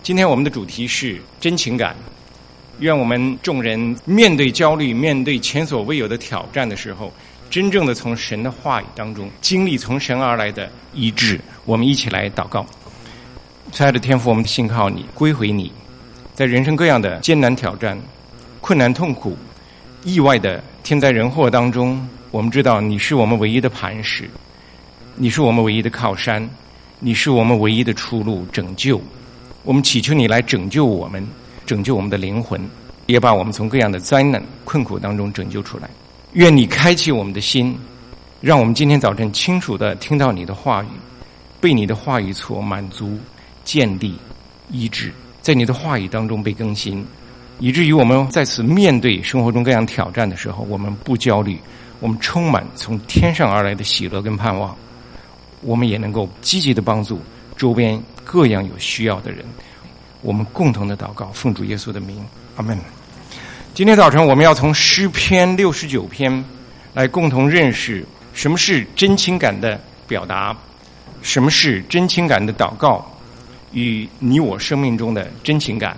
今天我们的主题是真情感。愿我们众人面对焦虑、面对前所未有的挑战的时候，真正的从神的话语当中经历从神而来的医治。我们一起来祷告。亲爱的天父，我们信靠你，归回你，在人生各样的艰难挑战、困难痛苦、意外的天灾人祸当中，我们知道你是我们唯一的磐石，你是我们唯一的靠山，你是我们唯一的出路拯救。我们祈求你来拯救我们，拯救我们的灵魂，也把我们从各样的灾难困苦当中拯救出来。愿你开启我们的心，让我们今天早晨清楚地听到你的话语，被你的话语所满足、建立、医治，在你的话语当中被更新，以至于我们在此面对生活中各样挑战的时候，我们不焦虑，我们充满从天上而来的喜乐跟盼望，我们也能够积极地帮助周边各样有需要的人。我们共同的祷告，奉主耶稣的名，阿们。今天早晨我们要从诗篇69篇来共同认识什么是真情感的表达，什么是真情感的祷告与你我生命中的真情感。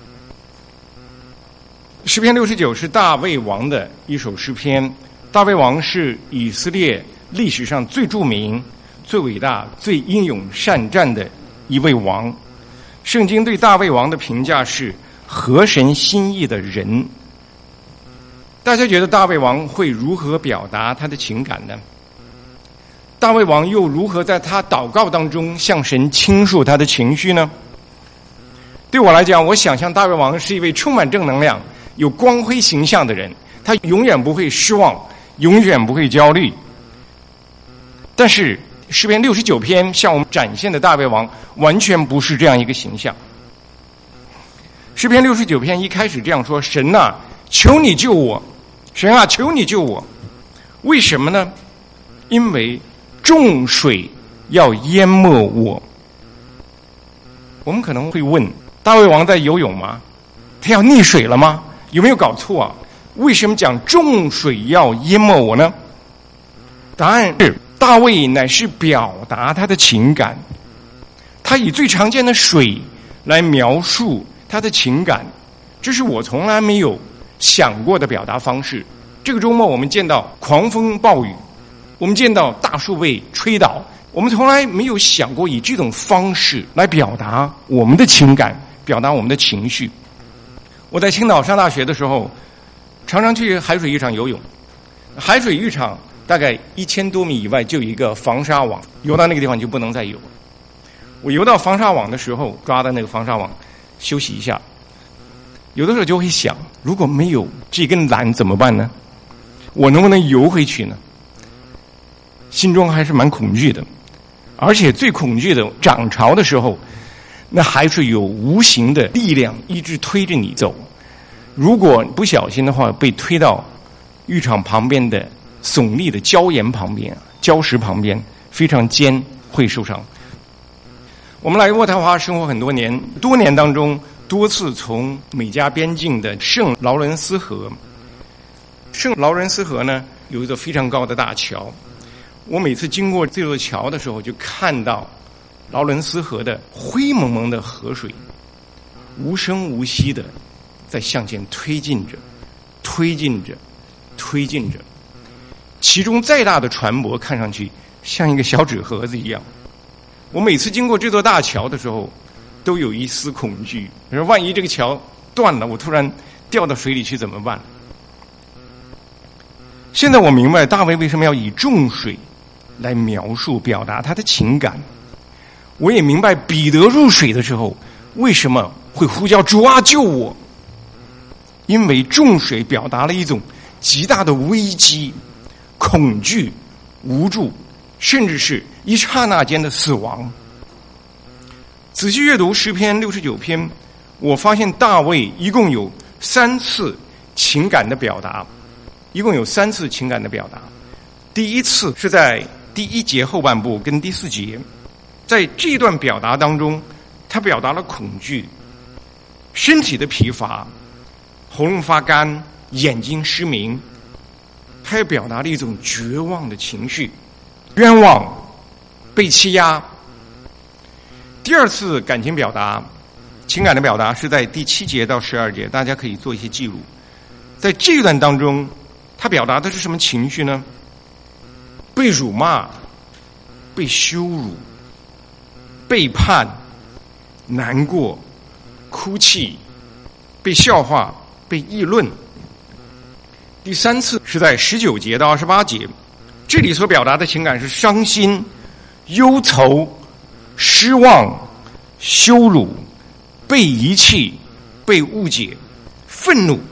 诗篇69是大卫王的一首诗篇。大卫王是以色列历史上最著名、最伟大、最英勇善战的一位王。圣经对大卫王的评价是合神心意的人。大家觉得大卫王会如何表达他的情感呢？大卫王又如何在他祷告当中向神倾诉他的情绪呢？对我来讲，我想象大卫王是一位充满正能量、有光辉形象的人，他永远不会失望，永远不会焦虑。但是诗篇69篇向我们展现的大卫王完全不是这样一个形象。诗篇69篇一开始这样说：神啊，求你救我，神啊，求你救我。为什么呢？因为众水要淹没我。我们可能会问，大卫王在游泳吗？他要溺水了吗？有没有搞错啊？为什么讲众水要淹没我呢？答案是大卫乃是表达他的情感，他以最常见的水来描述他的情感，这是我从来没有想过的表达方式。这个周末我们见到狂风暴雨，我们见到大树被吹倒，我们从来没有想过以这种方式来表达我们的情感，表达我们的情绪。我在青岛上大学的时候，常常去海水浴场游泳。海水浴场大概1000多米以外就有一个防沙网，游到那个地方就不能再游了。我游到防沙网的时候，抓的那个防沙网休息一下，有的时候就会想，如果没有这根缆怎么办呢？我能不能游回去呢？心中还是蛮恐惧的。而且最恐惧的，涨潮的时候，那海水有无形的力量一直推着你走，如果不小心的话，被推到浴场旁边的耸立的礁岩旁边、礁石旁边，非常尖，会受伤。我们来渥太华生活很多年，多年当中多次从美加边境的圣劳伦斯河。圣劳伦斯河呢，有一座非常高的大桥。我每次经过这座桥的时候，就看到劳伦斯河的灰蒙蒙的河水，无声无息的在向前推进着，推进着，推进着。其中再大的船舶看上去像一个小纸盒子一样。我每次经过这座大桥的时候，都有一丝恐惧，说万一这个桥断了，我突然掉到水里去怎么办？现在我明白大卫为什么要以众水来描述表达他的情感。我也明白彼得入水的时候为什么会呼叫主啊救我，因为众水表达了一种极大的危机、恐惧、无助，甚至是一刹那间的死亡。仔细阅读诗篇69篇，我发现大卫一共有3次情感的表达，一共有3次情感的表达。第一次是在第1节后半部跟第4节，在这段表达当中，他表达了恐惧、身体的疲乏、喉咙发干、眼睛失明，他也表达了一种绝望的情绪，冤枉、被欺压。第二次感情表达情感的表达是在第7节到12节，大家可以做一些记录。在这一段当中，他表达的是什么情绪呢？被辱骂、被羞辱、背叛、难过、哭泣、被笑话、被议论。第3次是在19节到28节，这里所表达的情感是伤心、忧愁、失望、羞辱、被遗弃、被误解、愤怒。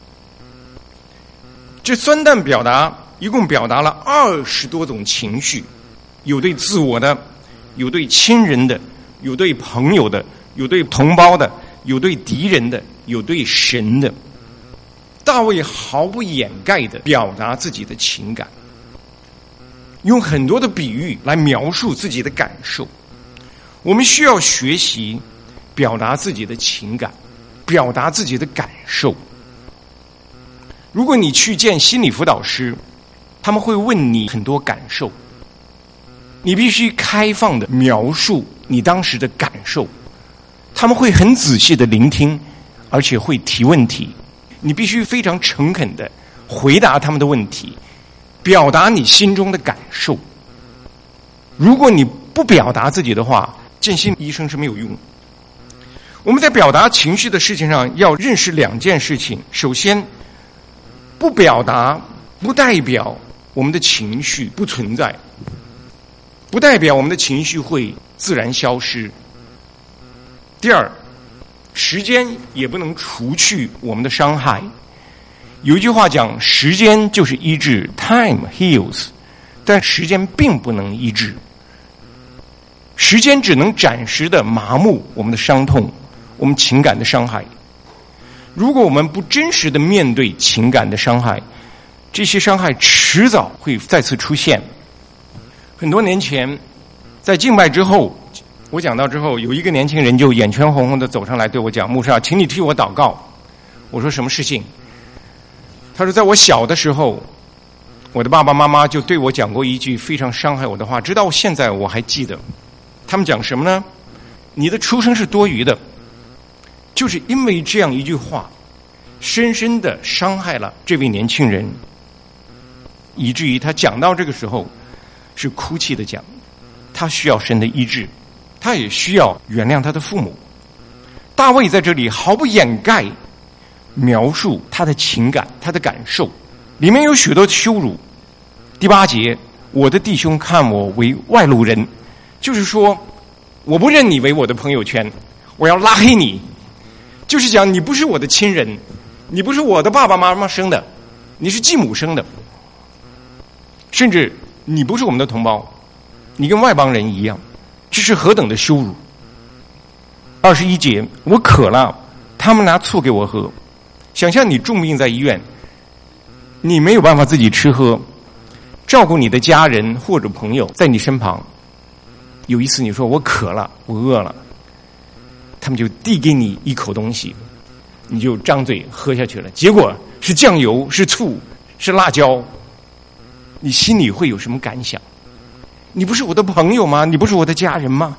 这3段表达一共表达了20多种情绪，有对自我的，有对亲人的，有对朋友的，有对同胞的，有对敌人的，有对神的。大卫毫不掩盖地表达自己的情感，用很多的比喻来描述自己的感受。我们需要学习表达自己的情感，表达自己的感受。如果你去见心理辅导师，他们会问你很多感受，你必须开放地描述你当时的感受，他们会很仔细地聆听，而且会提问题。你必须非常诚恳地回答他们的问题，表达你心中的感受。如果你不表达自己的话，见心理医生是没有用。我们在表达情绪的事情上要认识2件事情。首先，不表达不代表我们的情绪不存在，不代表我们的情绪会自然消失。第二，时间也不能除去我们的伤害。有一句话讲，时间就是医治 ，time heals， 但时间并不能医治。时间只能暂时的麻木我们的伤痛，我们情感的伤害。如果我们不真实的面对情感的伤害，这些伤害迟早会再次出现。很多年前，在敬拜之后，我讲到之后，有一个年轻人就眼圈红红的走上来对我讲：“牧师啊，请你替我祷告。”我说：“什么事情？”他说：“在我小的时候，我的爸爸妈妈就对我讲过一句非常伤害我的话，直到现在我还记得。他们讲什么呢？你的出生是多余的。”就是因为这样一句话，深深的伤害了这位年轻人，以至于他讲到这个时候是哭泣的讲，他需要神的医治，他也需要原谅他的父母。大卫在这里毫不掩盖描述他的情感，他的感受，里面有许多羞辱。第8节，我的弟兄看我为外路人，就是说我不认你为我的朋友圈，我要拉黑你，就是讲你不是我的亲人，你不是我的爸爸妈妈生的，你是继母生的，甚至你不是我们的同胞，你跟外邦人一样，这是何等的羞辱。21节，我渴了，他们拿醋给我喝。想象你重病在医院，你没有办法自己吃喝，照顾你的家人或者朋友在你身旁，有一次你说我渴了，我饿了，他们就递给你一口东西，你就张嘴喝下去了，结果是酱油，是醋，是辣椒，你心里会有什么感想？你不是我的朋友吗？你不是我的家人吗？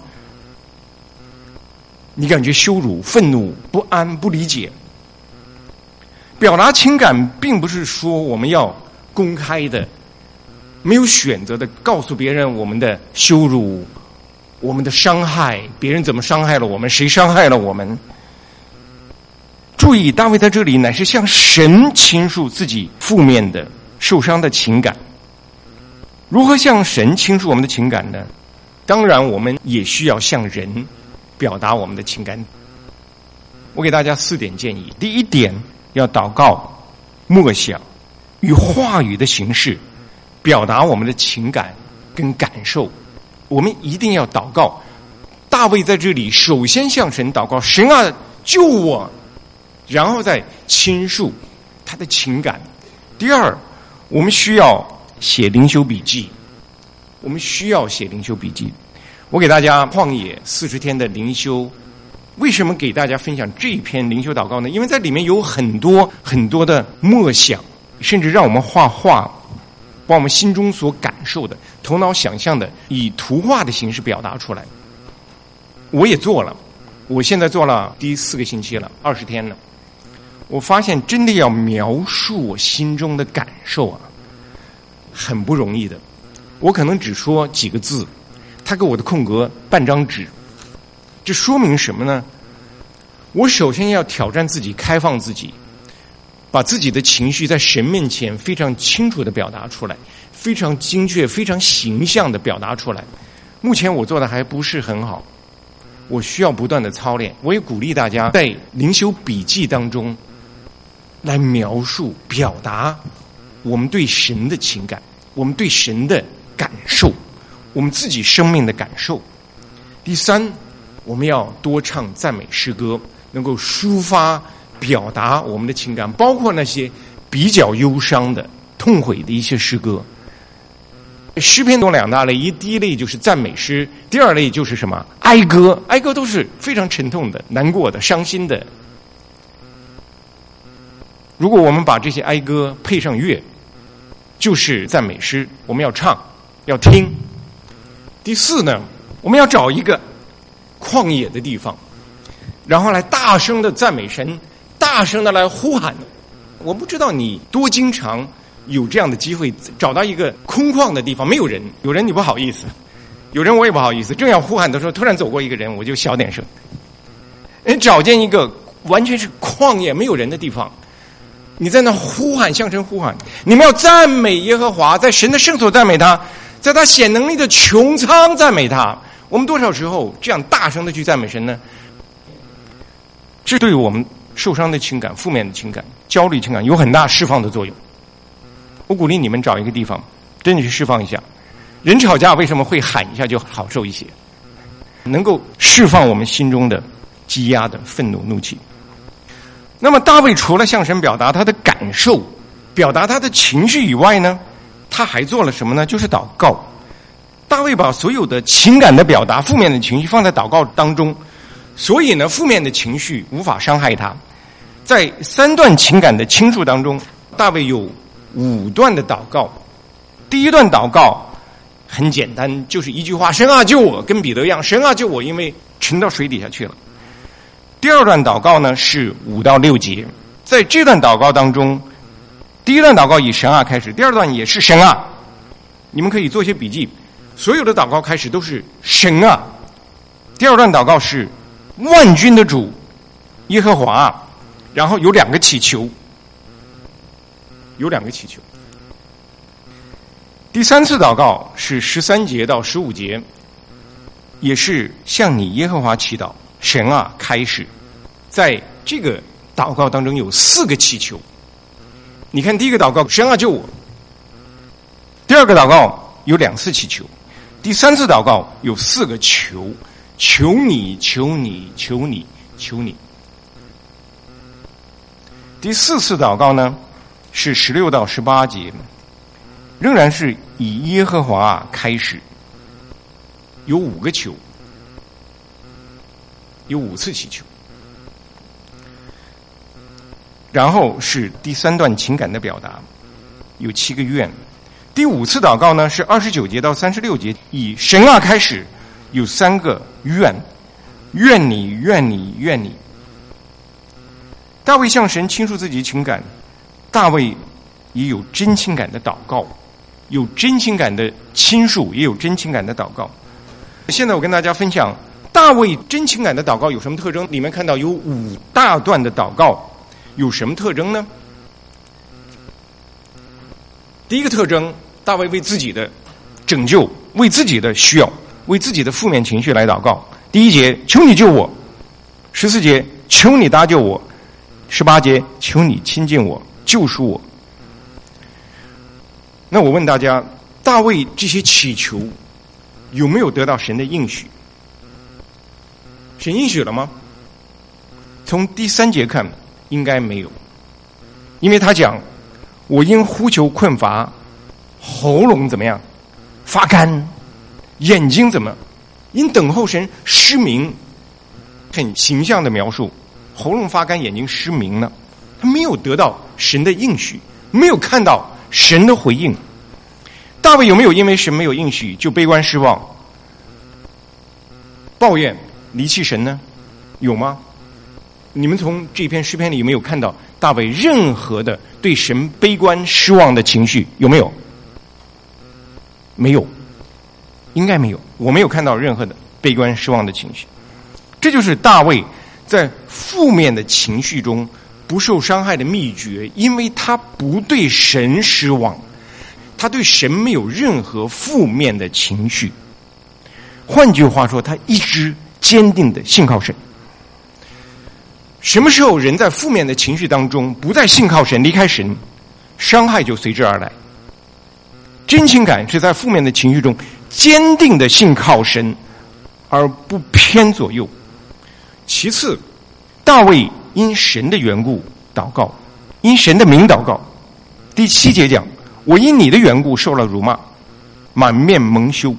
你感觉羞辱、愤怒、不安、不理解。表达情感并不是说我们要公开的、没有选择的告诉别人我们的羞辱、我们的伤害，别人怎么伤害了我们，谁伤害了我们。注意，大卫在这里乃是向神倾诉自己负面的、受伤的情感。如何向神倾诉我们的情感呢？当然，我们也需要向人表达我们的情感。我给大家4点建议。第1点，要祷告、默想，以话语的形式表达我们的情感跟感受。我们一定要祷告。大卫在这里首先向神祷告：“神啊，救我！”然后再倾诉他的情感。第2，我们需要写灵修笔记。我们需要写灵修笔记。我给大家旷野40天的灵修。为什么给大家分享这一篇灵修祷告呢？因为在里面有很多很多的默想，甚至让我们画画，把我们心中所感受的、头脑想象的，以图画的形式表达出来。我也做了， 我现在做了第4个星期了，20天了。我发现真的要描述我心中的感受啊，很不容易的。我可能只说几个字，他给我的空格半张纸。这说明什么呢？我首先要挑战自己，开放自己，把自己的情绪在神面前非常清楚地表达出来，非常精确、非常形象地表达出来。目前我做的还不是很好，我需要不断的操练。我也鼓励大家在灵修笔记当中来描述、表达我们对神的情感，我们对神的感受，我们自己生命的感受。第3，我们要多唱赞美诗歌，能够抒发、表达我们的情感，包括那些比较忧伤的、痛悔的一些诗歌。诗篇中2大类，第一类就是赞美诗，第2类就是什么？哀歌。哀歌都是非常沉痛的、难过的、伤心的。如果我们把这些哀歌配上乐，就是赞美诗，我们要唱，要听。第4呢，我们要找一个旷野的地方，然后来大声的赞美神，大声的来呼喊。我不知道你多经常有这样的机会，找到一个空旷的地方，没有人，有人你不好意思，有人我也不好意思，正要呼喊的时候，突然走过一个人，我就小点声。找见一个完全是旷野没有人的地方，你在那呼喊，向神呼喊，你们要赞美耶和华，在神的圣所赞美他，在他显能力的穹苍赞美他。我们多少时候这样大声的去赞美神呢？这对我们受伤的情感、负面的情感、焦虑情感有很大释放的作用。我鼓励你们找一个地方，真的去释放一下。人吵架为什么会喊一下就好受一些？能够释放我们心中的积压的愤怒、怒气。那么大卫除了向神表达他的感受、表达他的情绪以外呢，他还做了什么呢？就是祷告。大卫把所有的情感的表达、负面的情绪放在祷告当中，所以呢，负面的情绪无法伤害他。在3段情感的倾诉当中，大卫有5段的祷告。第一段祷告很简单，就是一句话：神啊救我，跟彼得一样，神啊救我，因为沉到水底下去了。第2段祷告呢是5到6节，在这段祷告当中，第一段祷告以神啊开始，第2段也是神啊。你们可以做些笔记，所有的祷告开始都是神啊。第2段祷告是万军的主耶和华啊，然后有2个祈求，第3次祷告是13节到15节，也是向你耶和华祈祷，神啊开始。在这个祷告当中有4个祈求。你看第一个祷告，神啊救我；第2个祷告有2次祈求；第3次祷告有4个求，求你，求你，求你，求你。第4次祷告呢是16到18节，仍然是以耶和华开始，有5个求，有5次祈求。然后是第3段情感的表达，有7个愿。第5次祷告呢是29节到36节，以神啊开始，有3个愿，愿你，愿你，愿你。大卫向神倾诉自己的情感，大卫也有真情感的祷告，有真情感的倾诉，也有真情感的祷告。现在我跟大家分享大卫真情感的祷告有什么特征。里面看到有5大段的祷告，有什么特征呢？第一个特征，大卫为自己的拯救，为自己的需要，为自己的负面情绪来祷告。第1节，求你救我；14节，求你搭救我；18节，求你亲近我，救赎我。那我问大家，大卫这些祈求有没有得到神的应许？神应许了吗？从第3节看，应该没有，因为他讲，我因呼求困乏，喉咙怎么样？发干，眼睛怎么？因等候神失明，很形象的描述，喉咙发干，眼睛失明了。他没有得到神的应许，没有看到神的回应。大卫有没有因为神没有应许就悲观失望、抱怨、离弃神呢？ 有吗？你们从这篇诗篇里有没有看到大卫任何的对神悲观失望的情绪？有没有？没有，应该没有。我没有看到任何的悲观失望的情绪。这就是大卫在负面的情绪中不受伤害的秘诀，因为他不对神失望，他对神没有任何负面的情绪。换句话说，他一直坚定的信靠神。什么时候人在负面的情绪当中不再信靠神，离开神，伤害就随之而来。真情感是在负面的情绪中坚定的信靠神，而不偏左右。其次，大卫因神的缘故祷告，因神的名祷告。第7节讲，我因你的缘故受了辱骂，满面蒙羞。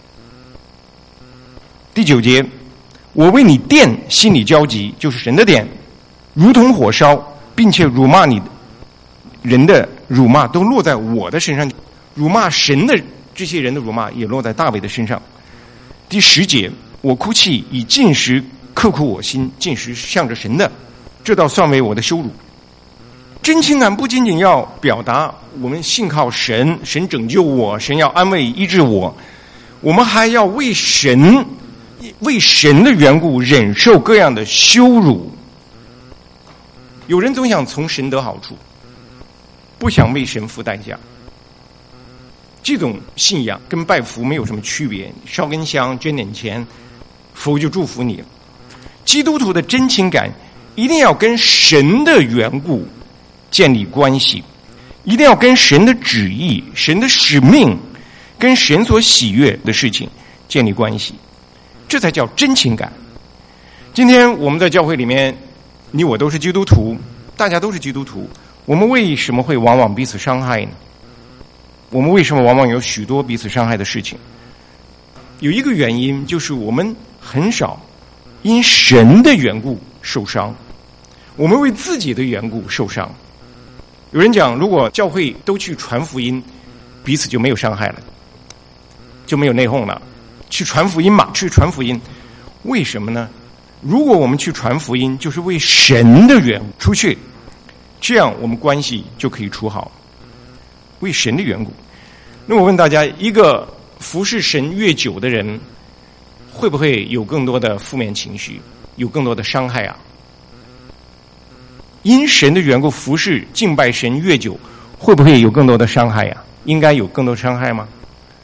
第9节，我为你殿心里焦急，就是神的殿，如同火烧，并且辱骂你人的辱骂都落在我的身上，辱骂神的这些人的辱骂也落在大卫的身上。第10节，我哭泣以进食刻苦我心，进食向着神的，这倒算为我的羞辱。真情感不仅仅要表达我们信靠神，神拯救我，神要安慰医治我，我们还要为神的缘故忍受各样的羞辱。有人总想从神得好处，不想为神付代价。这种信仰跟拜佛没有什么区别，烧根香，捐点钱，佛就祝福你了。基督徒的真情感一定要跟神的缘故建立关系，一定要跟神的旨意、神的使命、跟神所喜悦的事情建立关系，这才叫真情感。今天我们在教会里面，你我都是基督徒，大家都是基督徒，我们为什么会往往彼此伤害呢？我们为什么往往有许多彼此伤害的事情？有一个原因，就是我们很少因神的缘故受伤，我们为自己的缘故受伤。有人讲，如果教会都去传福音，彼此就没有伤害了，就没有内讧了。去传福音嘛，去传福音，为什么呢？如果我们去传福音，就是为神的缘故出去，这样我们关系就可以处好，为神的缘故。那我问大家，一个服侍神越久的人，会不会有更多的负面情绪，有更多的伤害啊？因神的缘故服侍敬拜神越久，会不会有更多的伤害呀？应该有更多伤害吗？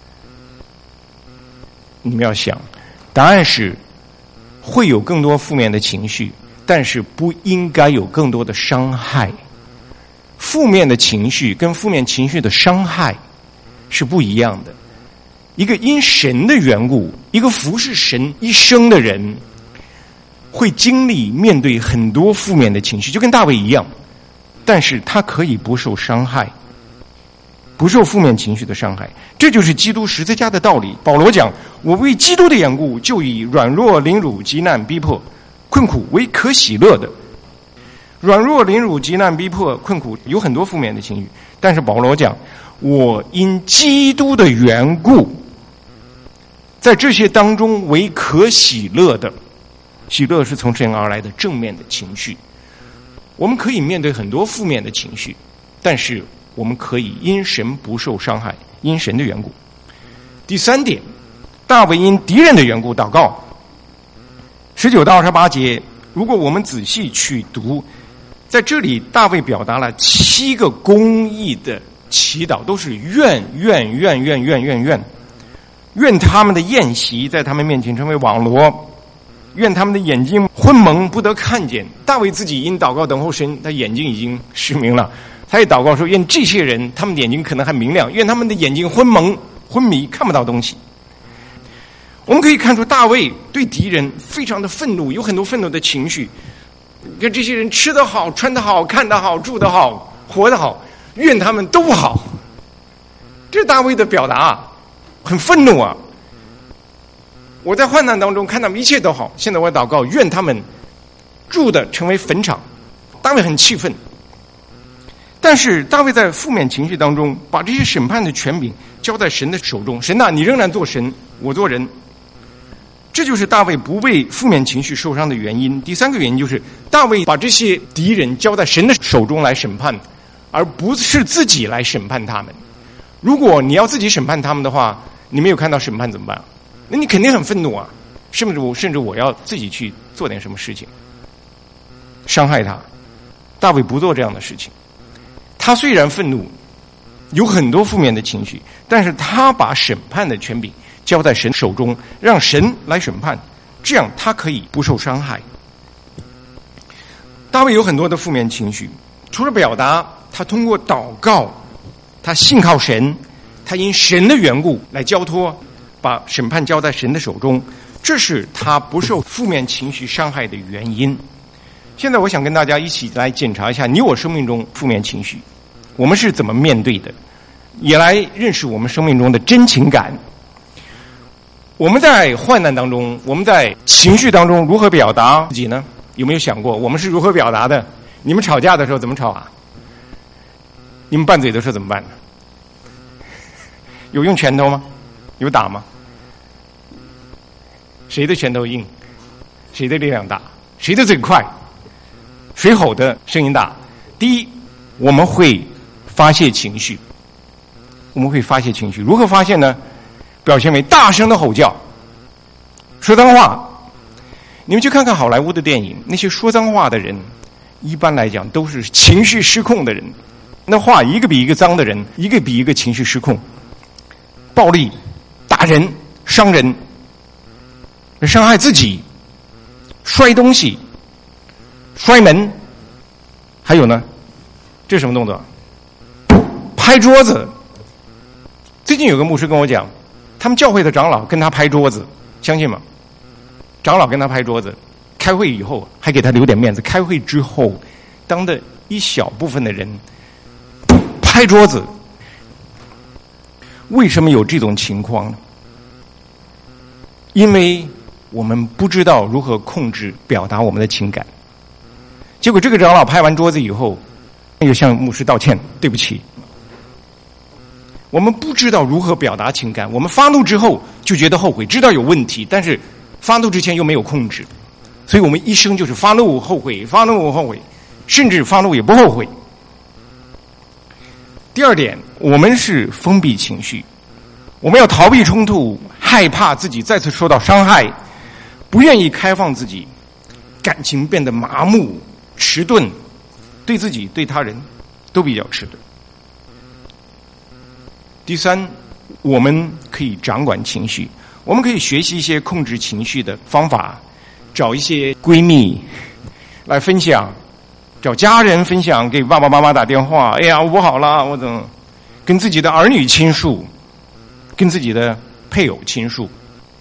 你们要想，答案是会有更多负面的情绪，但是不应该有更多的伤害。负面的情绪跟负面情绪的伤害是不一样的。一个因神的缘故，一个服侍神一生的人，会经历面对很多负面的情绪，就跟大卫一样，但是他可以不受伤害，不受负面情绪的伤害。这就是基督十字架的道理。保罗讲，我为基督的缘故，就以软弱、凌辱、急难、逼迫、困苦为可喜乐的。软弱、凌辱、急难、逼迫、困苦有很多负面的情绪，但是保罗讲，我因基督的缘故，在这些当中为可喜乐的。喜乐是从神而来的正面的情绪。我们可以面对很多负面的情绪，但是我们可以因神不受伤害，因神的缘故。第3点，大卫因敌人的缘故祷告。19到28节，如果我们仔细去读，在这里大卫表达了7个公义的祈祷，都是愿他们的宴席在他们面前成为网罗，愿他们的眼睛昏蒙不得看见。大卫自己因祷告等候神，他眼睛已经失明了，他也祷告说，愿这些人他们的眼睛可能还明亮，愿他们的眼睛昏蒙昏迷，看不到东西。我们可以看出大卫对敌人非常的愤怒，有很多愤怒的情绪。跟这些人吃得好，穿得好，看得好，住得好，活得好，愿他们都好。这是大卫的表达，很愤怒啊！我在患难当中看他们一切都好，现在我祷告，愿他们住的成为坟场。大卫很气愤，但是大卫在负面情绪当中，把这些审判的权柄交在神的手中。神啊，你仍然做神，我做人。 这就是大卫不被负面情绪受伤的原因。第三个原因就是大卫把这些敌人交在神的手中来审判，而不是自己来审判他们。如果你要自己审判他们的话，你没有看到审判怎么办？那你肯定很愤怒啊，甚至我要自己去做点什么事情伤害他。大卫不做这样的事情，他虽然愤怒，有很多负面的情绪，但是他把审判的权柄交在神手中，让神来审判，这样他可以不受伤害。大卫有很多的负面情绪，除了表达他通过祷告，他信靠神，他因神的缘故来交托，把审判交在神的手中，这是他不受负面情绪伤害的原因。现在我想跟大家一起来检查一下你我生命中负面情绪我们是怎么面对的，也来认识我们生命中的真情感。我们在患难当中，我们在情绪当中如何表达自己呢？有没有想过我们是如何表达的？你们吵架的时候怎么吵啊？你们拌嘴的时候怎么办呢？有用拳头吗？有打吗？谁的拳头硬？谁的力量大？谁的嘴快？谁吼的声音大？第一，我们会发泄情绪。如何发泄呢？表现为大声的吼叫，说脏话。你们去看看好莱坞的电影，那些说脏话的人一般来讲都是情绪失控的人，那话一个比一个脏的人，一个比一个情绪失控，暴力、打人、伤人、伤害自己、摔东西、摔门，还有呢，这是什么动作？拍桌子。最近有个牧师跟我讲，他们教会的长老跟他拍桌子，相信吗？长老跟他拍桌子，开会以后还给他留点面子，开会之后当的一小部分的人拍桌子。为什么有这种情况呢？因为我们不知道如何控制表达我们的情感。结果这个长老拍完桌子以后又向牧师道歉，对不起。我们不知道如何表达情感，我们发怒之后就觉得后悔，知道有问题，但是发怒之前又没有控制，所以我们一生就是发怒后悔，发怒后悔，甚至发怒也不后悔。第二点，我们是封闭情绪，我们要逃避冲突，害怕自己再次受到伤害，不愿意开放自己，感情变得麻木迟钝，对自己对他人都比较迟钝。第三，我们可以掌管情绪，我们可以学习一些控制情绪的方法，找一些闺蜜来分享，找家人分享，给爸爸妈妈打电话，哎呀我不好了，我怎么跟自己的儿女倾诉，跟自己的配偶倾诉，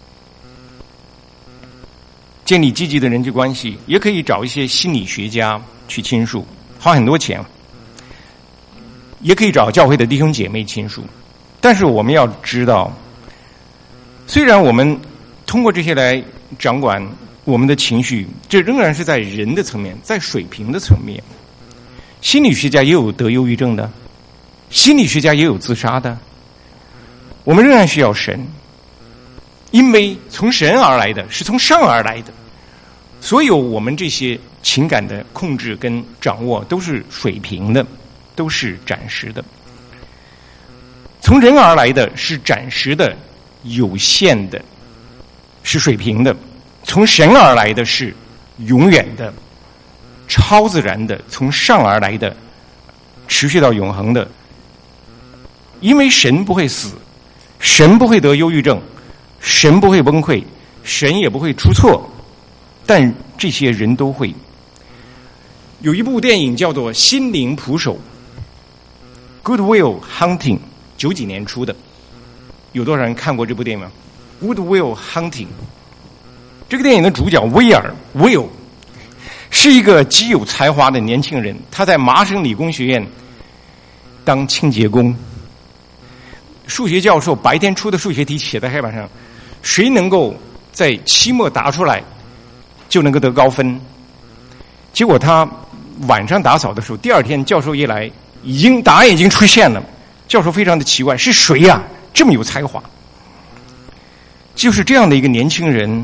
建立积极的人际关系，也可以找一些心理学家去倾诉，花很多钱，也可以找教会的弟兄姐妹倾诉。但是我们要知道，虽然我们通过这些来掌管我们的情绪，这仍然是在人的层面，在水平的层面。心理学家也有得忧郁症的，心理学家也有自杀的。我们仍然需要神，因为从神而来的是从上而来的，所有我们这些情感的控制跟掌握都是水平的，都是暂时的。从人而来的是暂时的、有限的，是水平的；从神而来的是永远的、超自然的，从上而来的，持续到永恒的。因为神不会死，神不会得忧郁症，神不会崩溃，神也不会出错，但这些人都会。有一部电影叫做《心灵捕手》 Good Will Hunting， 90几年出的，有多少人看过这部电影吗？ Good Will Hunting 这个电影的主角威尔 Will 是一个极有才华的年轻人，他在麻省理工学院当清洁工，数学教授白天出的数学题写在黑板上，谁能够在期末答出来就能够得高分。结果他晚上打扫的时候，第二天教授一来，答案已经出现了。教授非常的奇怪，是谁呀？这么有才华？就是这样的一个年轻人，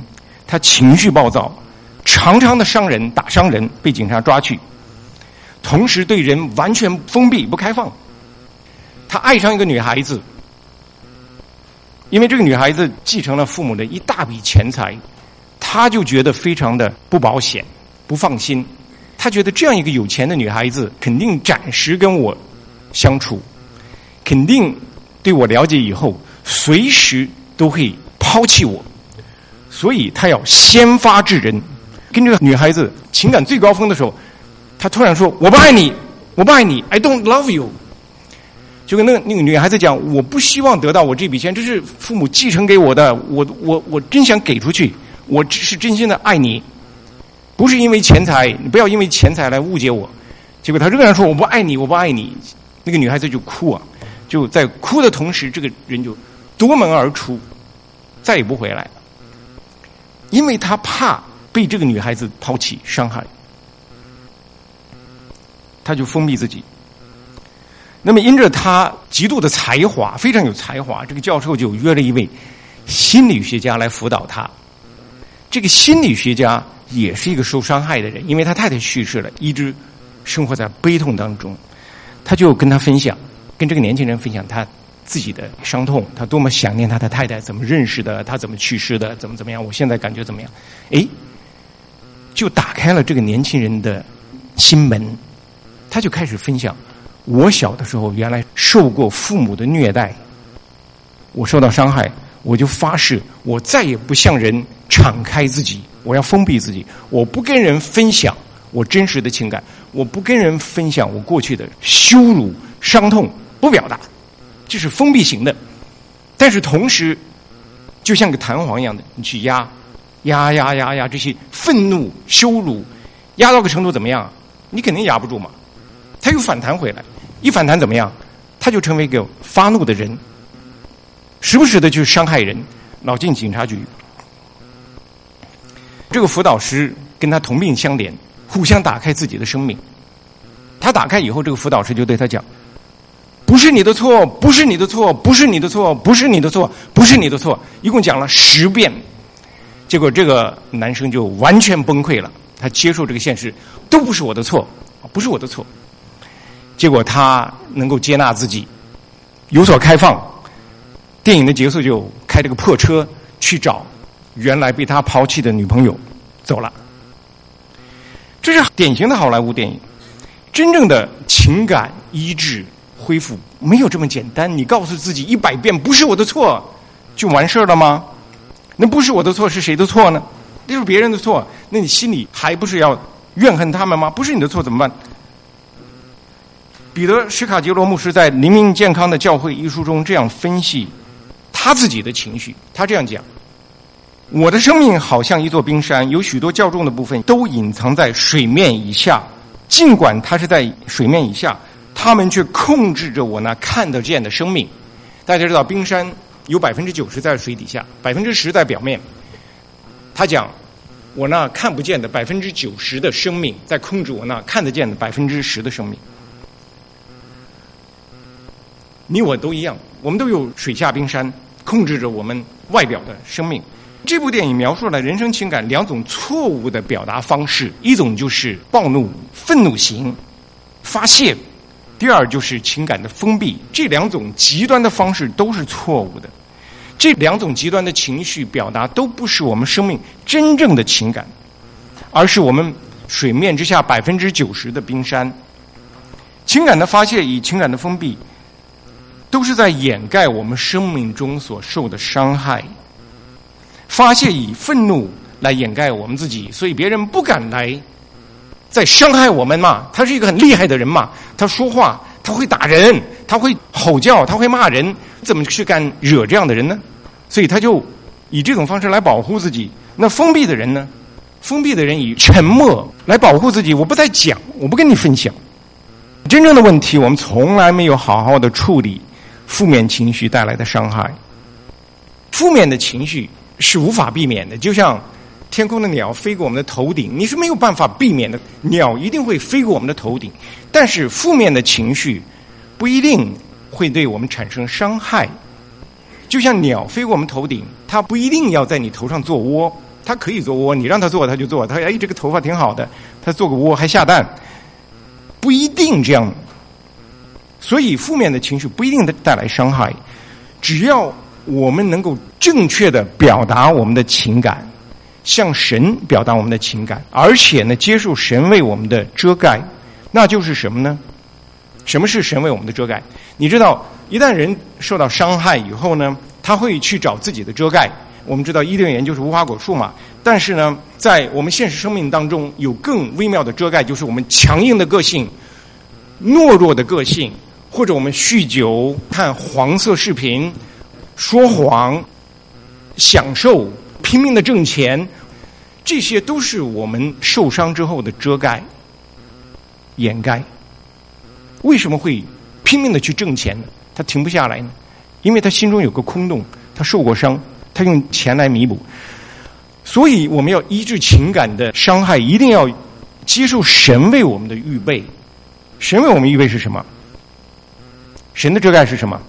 他情绪暴躁，常常的伤人、打伤人，被警察抓去。同时对人完全封闭不开放。他爱上一个女孩子，因为这个女孩子继承了父母的一大笔钱财，他就觉得非常的不保险、不放心。他觉得这样一个有钱的女孩子肯定暂时跟我相处，肯定对我了解以后随时都会抛弃我，所以他要先发制人。跟这个女孩子情感最高峰的时候，他突然说我不爱你，我不爱你， I don't love you。 就跟那个女孩子讲，我不希望得到我这笔钱，这是父母继承给我的，我真想给出去，我只是真心的爱你，不是因为钱财，你不要因为钱财来误解我。结果他仍然说我不爱你，我不爱你。那个女孩子就哭啊，就在哭的同时，这个人就夺门而出，再也不回来了，因为他怕被这个女孩子抛弃伤害，他就封闭自己。那么因着他极度的才华，非常有才华，这个教授就约了一位心理学家来辅导他。这个心理学家也是一个受伤害的人，因为他太太去世了，一直生活在悲痛当中。他就跟他分享，跟这个年轻人分享他自己的伤痛，他多么想念他的太太，怎么认识的，他怎么去世的，怎么样，我现在感觉怎么样。就打开了这个年轻人的心门。他就开始分享，我小的时候原来受过父母的虐待，我受到伤害，我就发誓我再也不向人敞开自己，我要封闭自己，我不跟人分享我真实的情感，我不跟人分享我过去的羞辱伤痛，不表达，这是封闭型的。但是同时就像个弹簧一样的，你去压这些愤怒羞辱，压到个程度怎么样，你肯定压不住嘛，他又反弹回来，一反弹怎么样，他就成为一个发怒的人，时不时的去伤害人，老进警察局。这个辅导师跟他同病相怜，互相打开自己的生命。他打开以后，这个辅导师就对他讲，不是你的错，不是你的错，不是你的错，不是你的错，不是你的错，一共讲了10遍。结果这个男生就完全崩溃了，他接受这个现实，都不是我的错，不是我的错。结果他能够接纳自己，有所开放。电影的结束就开这个破车去找原来被他抛弃的女朋友，走了。这是典型的好莱坞电影。真正的情感医治恢复没有这么简单，你告诉自己100遍不是我的错就完事了吗？那不是我的错是谁的错呢？那是别人的错，那你心里还不是要怨恨他们吗？不是你的错怎么办？彼得·史卡杰罗牧师在《灵命健康的教会》一书中这样分析他自己的情绪，他这样讲，我的生命好像一座冰山，有许多较重的部分都隐藏在水面以下，尽管它是在水面以下，它们却控制着我那看得见的生命。大家知道冰山有 90% 在水底下， 10% 在表面。他讲我那看不见的 90% 的生命在控制我那看得见的 10% 的生命。你我都一样，我们都有水下冰山控制着我们外表的生命。这部电影描述了人生情感2种错误的表达方式，一种就是暴怒愤怒型发泄，第二就是情感的封闭。这2种极端的方式都是错误的，这2种极端的情绪表达都不是我们生命真正的情感，而是我们水面之下 90% 的冰山。情感的发泄与情感的封闭都是在掩盖我们生命中所受的伤害。发泄以愤怒来掩盖我们自己，所以别人不敢来再伤害我们嘛。他是一个很厉害的人嘛，他说话他会打人，他会吼叫，他会骂人，怎么去敢惹这样的人呢？所以他就以这种方式来保护自己。那封闭的人呢？封闭的人以沉默来保护自己，我不再讲，我不跟你分享。真正的问题，我们从来没有好好的处理负面情绪带来的伤害。负面的情绪是无法避免的，就像天空的鸟飞过我们的头顶，你是没有办法避免的，鸟一定会飞过我们的头顶。但是负面的情绪不一定会对我们产生伤害，就像鸟飞过我们头顶，它不一定要在你头上做窝， 他可以做窝，你让他做他就做，他这个头发挺好的，他做个窝还下蛋，不一定这样。所以负面的情绪不一定带来伤害，只要我们能够正确的表达我们的情感，向神表达我们的情感，而且呢接受神为我们的遮盖，那就是什么呢？什么是神为我们的遮盖？你知道一旦人受到伤害以后呢，他会去找自己的遮盖。我们知道伊甸园就是无花果树嘛，但是呢在我们现实生命当中有更微妙的遮盖，就是我们强硬的个性、懦弱的个性，或者我们酗酒、看黄色视频、说谎、享受、拼命的挣钱，这些都是我们受伤之后的遮盖、掩盖。为什么会拼命的去挣钱呢？他停不下来呢？因为他心中有个空洞，他受过伤，他用钱来弥补。所以我们要医治情感的伤害，一定要接受神为我们的预备。神为我们预备是什么？神的遮盖是什么？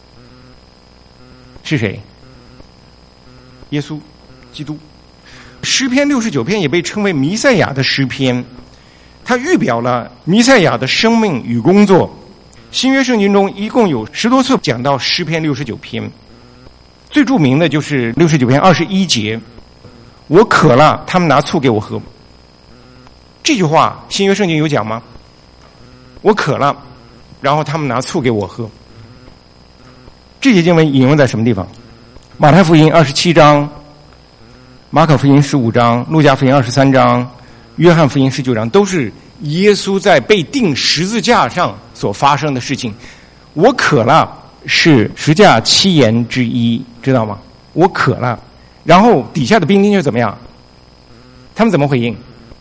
是谁？耶稣基督。诗篇69篇也被称为弥赛亚的诗篇，它预表了弥赛亚的生命与工作。新约圣经中一共有10多次讲到诗篇69篇，最著名的就是69篇21节，我渴了，他们拿醋给我喝。这句话新约圣经有讲吗？我渴了，然后他们拿醋给我喝。这节经文引用在什么地方？马太福音27章，马可福音15章，路加福音23章，约翰福音19章，都是耶稣在被钉十字架上所发生的事情。我渴了是十架7言之一，知道吗？我渴了，然后底下的兵丁就怎么样？他们怎么回应？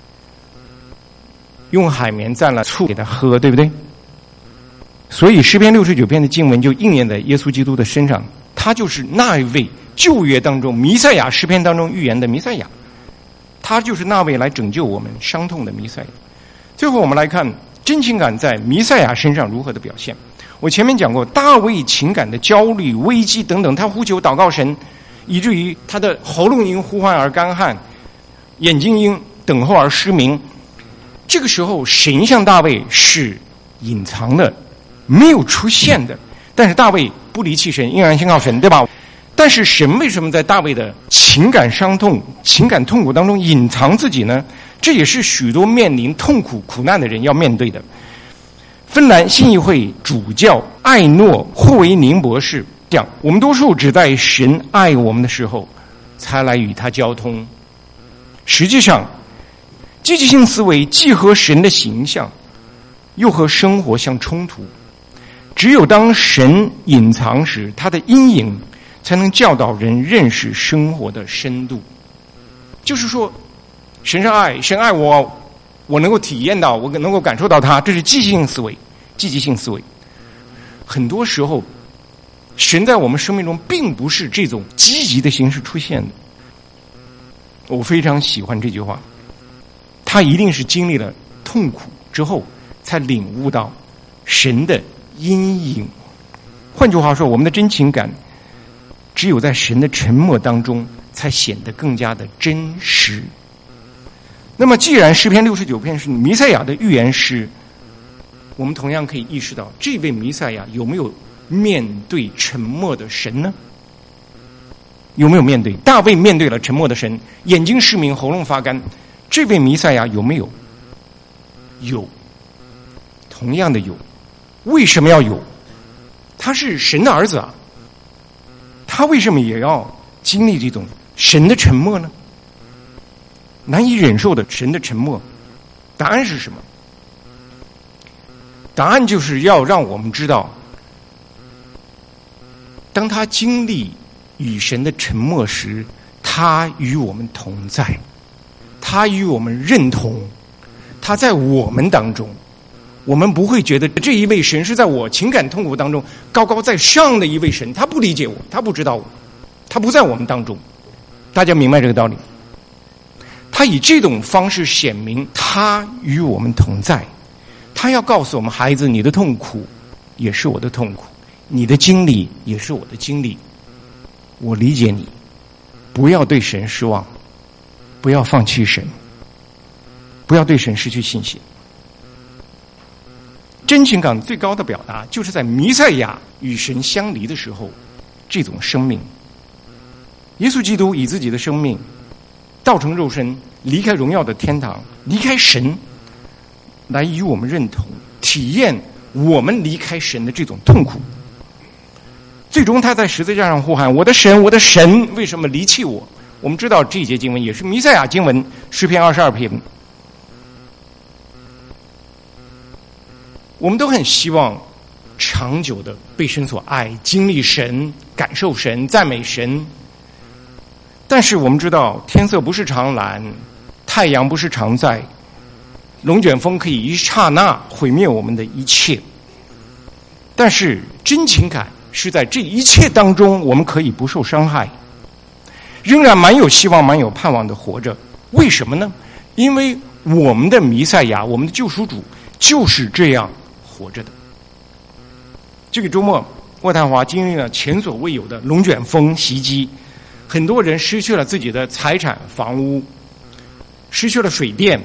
用海绵蘸了醋给他喝，对不对？所以诗篇69篇的经文就应验在耶稣基督的身上，他就是那一位旧约当中弥赛亚诗篇当中预言的弥赛亚，他就是那位来拯救我们伤痛的弥赛亚。最后我们来看真情感在弥赛亚身上如何的表现。我前面讲过大卫情感的焦虑、危机等等，他呼求祷告神，以至于他的喉咙因呼唤而干旱，眼睛因等候而失明。这个时候神向大卫是隐藏的，没有出现的，但是大卫不离弃神，依然信靠神，对吧？但是神为什么在大卫的情感伤痛、情感痛苦当中隐藏自己呢？这也是许多面临痛苦苦难的人要面对的。芬兰信义会主教艾诺霍维宁博士讲，我们多数只在神爱我们的时候才来与他交通。实际上积极性思维既和神的形象又和生活相冲突，只有当神隐藏时，他的阴影才能教导人认识生活的深度。就是说神是爱，神爱我，我能够体验到，我能够感受到它，这是积极性思维。积极性思维很多时候神在我们生命中并不是这种积极的形式出现的。我非常喜欢这句话，他一定是经历了痛苦之后才领悟到神的阴影。换句话说，我们的真情感只有在神的沉默当中才显得更加的真实。那么既然诗篇69篇是弥赛亚的预言诗，我们同样可以意识到这位弥赛亚有没有面对沉默的神呢？有没有面对？大卫面对了沉默的神，眼睛失明，喉咙发干。这位弥赛亚有没有？有，同样的有。为什么要有？他是神的儿子啊，他为什么也要经历这种神的沉默呢？难以忍受的神的沉默，答案是什么？答案就是要让我们知道，当他经历与神的沉默时，他与我们同在，他与我们认同，他在我们当中。我们不会觉得这一位神是在我情感痛苦当中高高在上的一位神，他不理解我，他不知道我，他不在我们当中。大家明白这个道理？他以这种方式显明他与我们同在，他要告诉我们，孩子，你的痛苦也是我的痛苦，你的经历也是我的经历，我理解你，不要对神失望， 不要放弃神，不要对神失去信心。真情感最高的表达，就是在弥赛亚与神相离的时候，这种生命。耶稣基督以自己的生命道成肉身，离开荣耀的天堂，离开神，来与我们认同，体验我们离开神的这种痛苦。最终他在十字架上呼喊：我的神，我的神，为什么离弃我？我们知道这一节经文也是弥赛亚经文，诗篇22篇。我们都很希望长久的被神所爱，经历神，感受神，赞美神。但是我们知道天色不是常蓝，太阳不是常在，龙卷风可以一刹那毁灭我们的一切。但是真情感是在这一切当中，我们可以不受伤害，仍然蛮有希望，蛮有盼望的活着。为什么呢？因为我们的弥赛亚，我们的救赎主就是这样活着的。这个周末渥太华经历了前所未有的龙卷风袭击，很多人失去了自己的财产、房屋，失去了水电。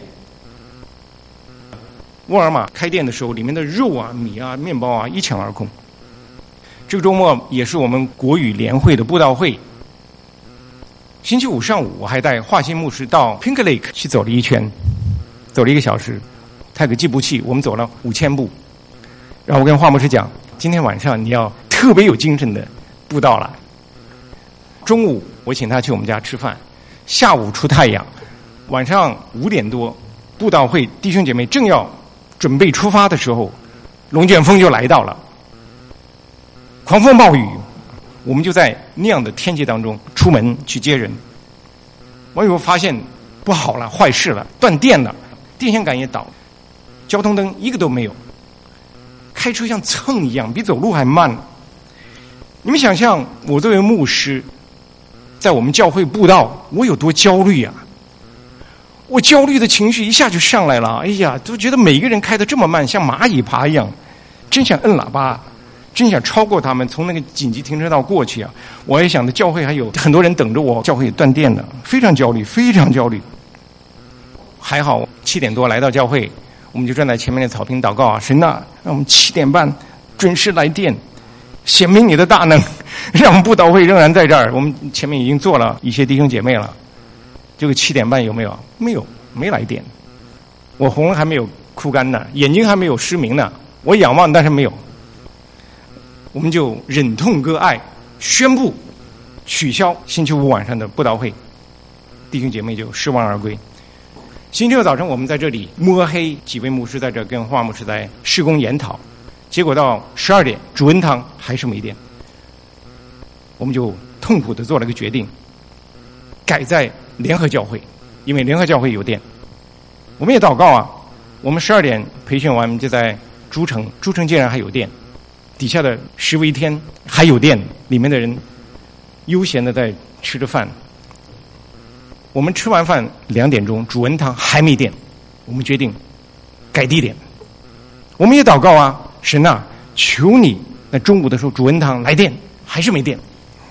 沃尔玛开店的时候，里面的肉啊、米啊、面包啊一抢而空。这个周末也是我们国语联会的布道会。星期五上午，我还带华歆牧师到 Pink Lake 去走了一圈，走了1个小时。他有个计步器，我们走了5000步。然后我跟华牧师讲，今天晚上你要特别有精神的布道了。中午我请他去我们家吃饭，下午出太阳，晚上5点多，布道会弟兄姐妹正要准备出发的时候，龙卷风就来到了，狂风暴雨，我们就在那样的天气当中出门去接人。我以后发现不好了，坏事了，断电了，电线杆也倒，交通灯一个都没有，开车像蹭一样，比走路还慢。你们想象我作为牧师在我们教会布道，我有多焦虑啊！我焦虑的情绪一下就上来了，哎呀，都觉得每一个人开得这么慢，像蚂蚁爬一样，真想摁喇叭，真想超过他们，从那个紧急停车道过去啊！我也想着教会还有很多人等着我，教会也断电了，非常焦虑，非常焦虑。还好7点多来到教会，我们就站在前面的草坪祷告啊，神啊，让我们7点半准时来电，显明你的大能，让我们布道会仍然在这儿。我们前面已经坐了一些弟兄姐妹了，这个7点半有没有？没有，没来电。我喉咙还没有枯干呢，眼睛还没有失明呢，我仰望但是没有。我们就忍痛割爱，宣布取消星期五晚上的布道会，弟兄姐妹就失望而归。星期六早晨我们在这里摸黑，几位牧师在这跟华牧师在施工研讨，结果到12点主恩堂还是没电。我们就痛苦地做了个决定，改在联合教会，因为联合教会有电。我们也祷告啊，我们12点培训完就在诸城竟然还有电，底下的10维天还有电，里面的人悠闲地在吃着饭。我们吃完饭2点钟，主恩堂还没电，我们决定改地点。我们也祷告啊，神啊，求你在中午的时候主恩堂来电，还是没电。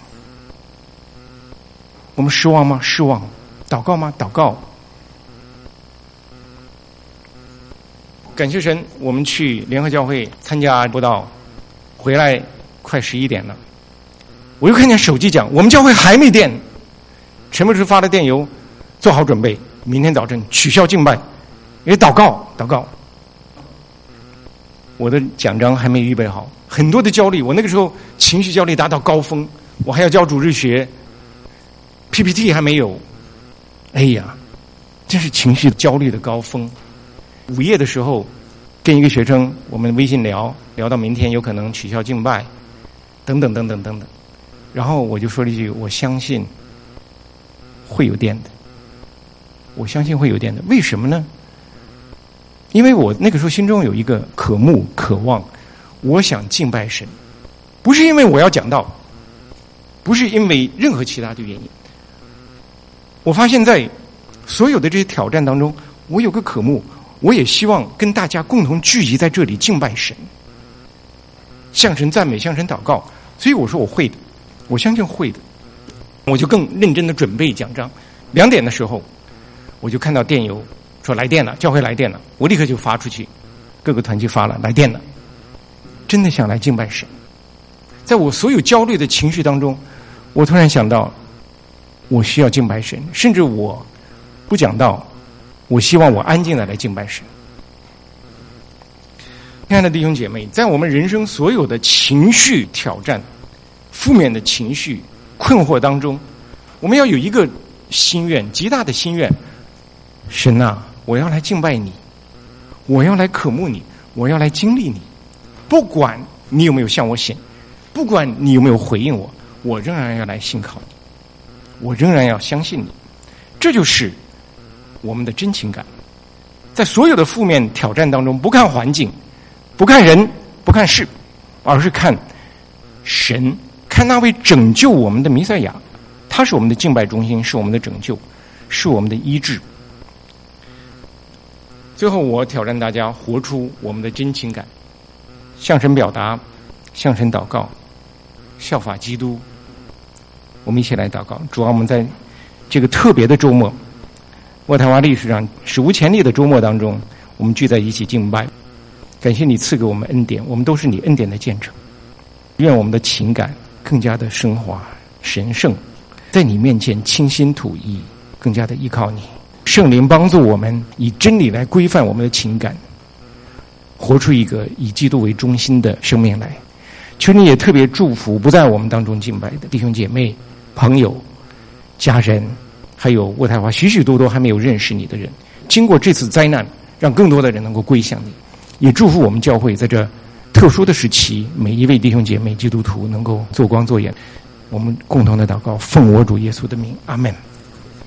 我们失望吗？失望。祷告吗？祷告。感谢神，我们去联合教会参加布道，回来快11点了。我又看见手机讲，我们教会还没电。陈牧师发了电邮，做好准备，明天早晨取消敬拜，也祷告。我的奖章还没预备好，很多的焦虑，我那个时候情绪焦虑达到高峰，我还要教主日学 PPT 还没有，哎呀，这是情绪焦虑的高峰。午夜的时候跟一个学生我们微信聊到明天有可能取消敬拜等等，然后我就说了一句，我相信会有电的，我相信会有电的。为什么呢？因为我那个时候心中有一个渴慕渴望，我想敬拜神，不是因为我要讲道，不是因为任何其他的原因。我发现在所有的这些挑战当中，我有个渴慕，我也希望跟大家共同聚集在这里敬拜神，向神赞美，向神祷告。所以我说我会的，我相信会的。我就更认真的准备讲章。2点的时候， 我就看到电邮说来电了，教会来电了，我立刻就发出去，各个团契发了来电了，真的想来敬拜神。在我所有焦虑的情绪当中，我突然想到我需要敬拜神，甚至我不讲道，我希望我安静的来敬拜神。亲爱的弟兄姐妹，在我们人生所有的情绪挑战、负面的情绪困惑当中，我们要有一个心愿，极大的心愿，神啊，我要来敬拜你，我要来渴慕你，我要来经历你，不管你有没有向我显，不管你有没有回应我，我仍然要来信靠你，我仍然要相信你。这就是我们的真情感。在所有的负面挑战当中，不看环境，不看人，不看事，而是看神，看那位拯救我们的弥赛亚，他是我们的敬拜中心，是我们的拯救，是我们的医治。最后我挑战大家活出我们的真情感，向神表达，向神祷告，效法基督。我们一起来祷告。主啊，我们在这个特别的周末，渥太华历史上史无前例的周末当中，我们聚在一起敬拜，感谢你赐给我们恩典，我们都是你恩典的见证。愿我们的情感更加的升华神圣，在你面前倾心吐意，更加的依靠你。圣灵帮助我们以真理来规范我们的情感，活出一个以基督为中心的生命来。求你也特别祝福不在我们当中敬拜的弟兄姐妹、朋友、家人，还有渥太华许许多多还没有认识你的人，经过这次灾难，让更多的人能够归向你。也祝福我们教会在这特殊的时期，每一位弟兄姐妹基督徒能够做光做盐。我们共同的祷告，奉我主耶稣的名，阿们。